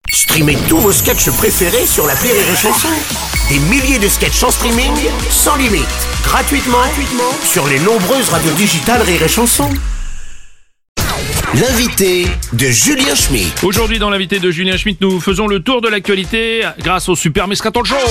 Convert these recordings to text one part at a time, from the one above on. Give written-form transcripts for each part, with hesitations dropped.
Streamez tous vos sketchs préférés sur l'appli Rire et Chanson. Des milliers de sketchs en streaming, sans limite, gratuitement sur les nombreuses radios digitales Rire et Chanson. L'invité de Julien Schmitt. Aujourd'hui dans l'invité de Julien Schmitt, nous faisons le tour de l'actualité grâce au Super Mescatol Show.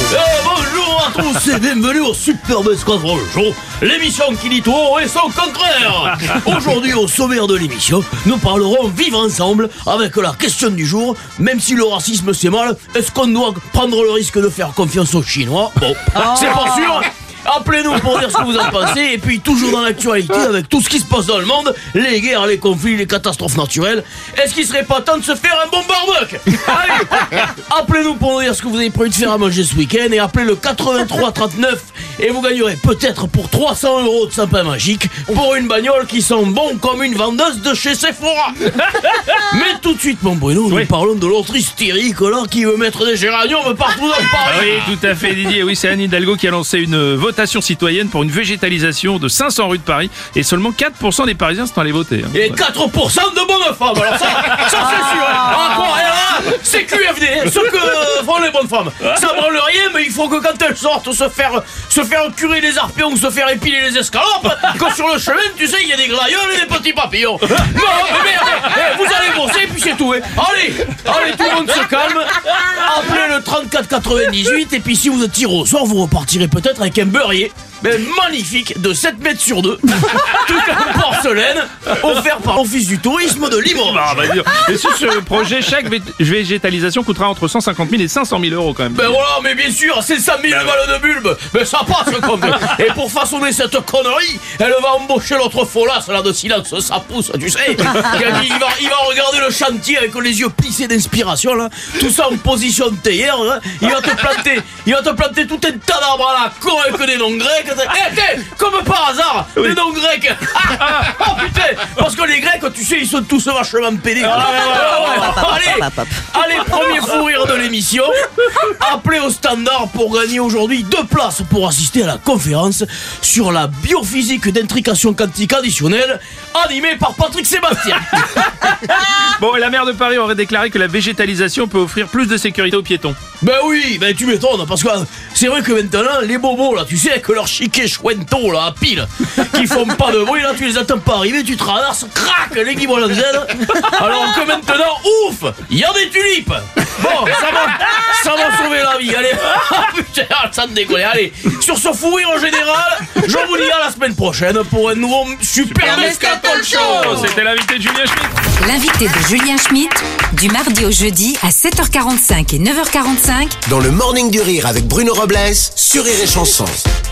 Bonjour à tous et bienvenue au Super Mescatol Show, l'émission qui dit tout et son contraire. Aujourd'hui au sommaire de l'émission, nous parlerons vivre ensemble avec la question du jour. Même si le racisme c'est mal, est-ce qu'on doit prendre le risque de faire confiance aux Chinois? Bon, c'est pas sûr. Appelez-nous pour dire ce que vous en pensez. Et puis toujours dans l'actualité, avec tout ce qui se passe dans le monde, les guerres, les conflits, les catastrophes naturelles, est-ce qu'il serait pas temps de se faire un bon barbecue? Allez, appelez-nous pour nous dire ce que vous avez prévu de faire à manger ce week-end. Et appelez le 83 39 et vous gagnerez peut-être pour 300 € de sapin magique pour une bagnole qui sent bon comme une vendeuse de chez Sephora. Mais tout de suite, mon Bruno, nous parlons de l'autre hystérique là qui veut mettre des géraniums partout dans Paris. Oui, tout à fait, Didier. Oui, c'est Anne Hidalgo qui a lancé une votation citoyenne pour une végétalisation de 500 rues de Paris. Et seulement 4% des Parisiens sont allés voter. Et 4% de bonnes femmes. Alors ça c'est sûr. Ah, quoi, et là, c'est QFD, ce que font les bonnes femmes. Ça branle rien, mais il faut que quand elles sortent se faire curer les arpions ou se faire épiler les escalopes, que sur le chemin, tu sais, il y a des glaïeuls et des petits papillons. Non, mais merde, vous allez bosser, puis c'est tout. Allez, tout le monde se calme. Appelez le 34 98 et puis si vous êtes tiré au sort, vous repartirez peut-être avec un beurrier. Mais magnifique, de 7 mètres sur 2, tout en porcelaine, offert par l'Office du tourisme de Limoges. Et sur ce projet, chaque végétalisation coûtera entre 150 000 et 500 000 € quand même. Ben voilà, mais bien sûr, c'est 100 000 balles de bulbe. Mais ça passe comme. Et pour façonner cette connerie, elle va embaucher l'autre folasse là de silence, ça pousse, tu sais. Il va regarder le chantier avec les yeux plissés d'inspiration là, tout ça en position de théière. Hein. Il va te planter tout un tas d'arbres à la con avec des noms grecs. Comme par hasard, les noms grecs. Oh putain, parce que les Grecs, tu sais, ils sont tous vachement pédés. Allez, premier fou rire de l'émission. Appelez au standard pour gagner aujourd'hui 2 places pour assister à la conférence sur la biophysique d'intrication quantique additionnelle animée par Patrick Sébastien. Bon, et la maire de Paris aurait déclaré que la végétalisation peut offrir plus de sécurité aux piétons. Ben oui, ben tu m'étonnes, parce que c'est vrai que maintenant, les bobos là, tu sais, avec leur chiquet chouento là, à pile, qui font pas de bruit, là, tu les attends pas arriver, tu traverses, crac, les guimauves en Z. Alors que maintenant, ouf, il y a des tulipes. Bon, ça va sauver la vie, allez. Putain, ça me déconne, allez. Sur ce fou rire en général, je vous dis à la semaine prochaine pour un nouveau Super Mescatol Show. C'était l'invité de Julien Schmitt. L'invité de Julien Schmitt, du mardi au jeudi à 7h45 et 9h45. Dans le Morning du Rire avec Bruno Robles sur Rire et Chanson.